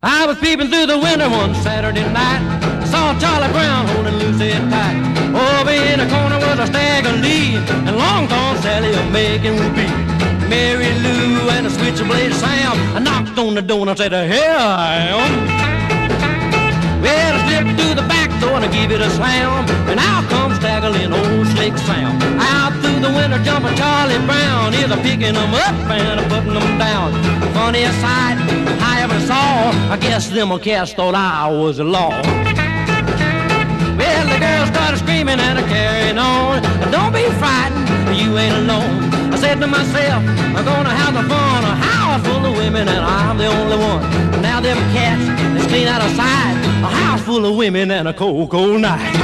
I was peeping through the window one Saturday night. Saw Charlie Brown holding Lucy tight. Over in the corner was a Stagger Lee, and Long Tall Sally a making whoopee. Mary Lou and a switchblade Sam. I knocked on the door and I said, "Here I am." Well, I slipped through the back door and I gave it a slam, and out comes staggering old Slick Sam. Out through the window jumping Charlie Brown. He's a picking them up and a putting them down. Funniest sight I ever saw. I guess them cats thought I was the law. Well, the girl started screaming and carrying on. Don't be frightened, you ain't alone. I said to myself, I'm gonna have the fun. A house full of women and I'm the only one. Now them cats is clean out of sight. A house full of women and a cold, cold night.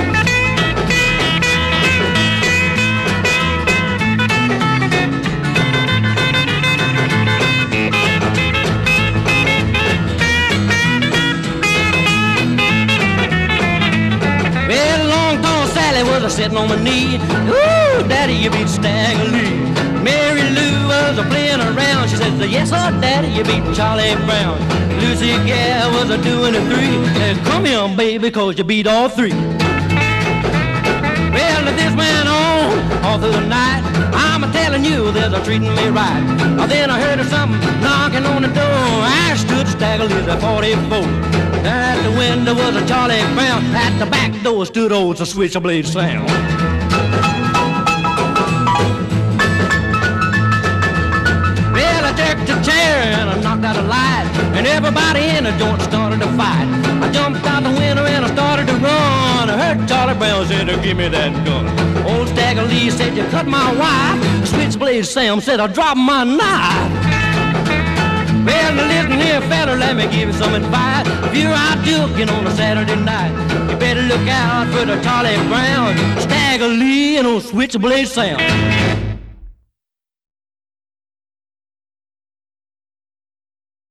Well, Long Tall Sally was sitting on my knee. Ooh, Daddy, you beat Stagger Lee. Mary Lou was playing around. She said, "Yes, sir, Daddy, you beat Charlie Brown." Lucy Gale was doing a three. "Come here, baby, 'cause you beat all three." Well, this went on all through the night. I'm telling you, they're treating me right. Then I heard something knocking on the door. I stood Stagger Lee's at 44. At the window was a Charlie Brown. At the back door stood old Switchblade Sam. The chair and I knocked out a light, and everybody in the joint started to fight. I jumped out the window and I started to run. I heard Charlie Brown say, "Give me that gun." Old Stagger Lee said, "You cut my wife." Switchblade Sam said, "I dropped my knife." Well, now listen here, fella, let me give you some advice. If you're out joking on a Saturday night, you better look out for the Charlie Brown, Stagger Lee, and old Switchblade Sam.